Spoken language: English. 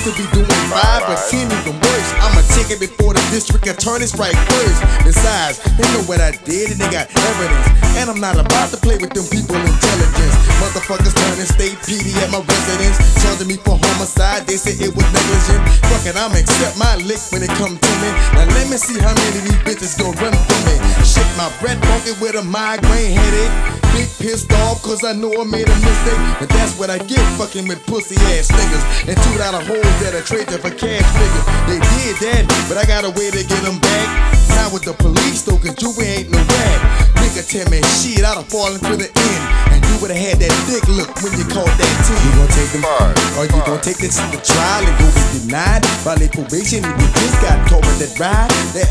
to be doing 5 or 10, even worse. I'ma take it before the district attorney strike first. Besides, they know what I did and they got evidence. And I'm not about to play with them people intelligence. Motherfuckers turning state PD at my residence, charging me for homicide. They say it was negligent. Fuck it, I'ma accept my lick when it come to me. Now let me see how many of these bitches gon' run from me. Shit, my breath funky with a migraine headache. Big pissed off cause I know I made a mistake. And that's what I get fucking with pussy ass niggas and $2 hoes that I trade you for cash figures. They did that, but I got a way to get them back. Not with the police though, cause you ain't no rap. Nigga tell me shit, I'd have fallen to the end. And you would've had that dick look when you called that 10. You gon' take them, or you gon' take this to the trial and go get denied. Violate probation, and you just got caught with that ride. That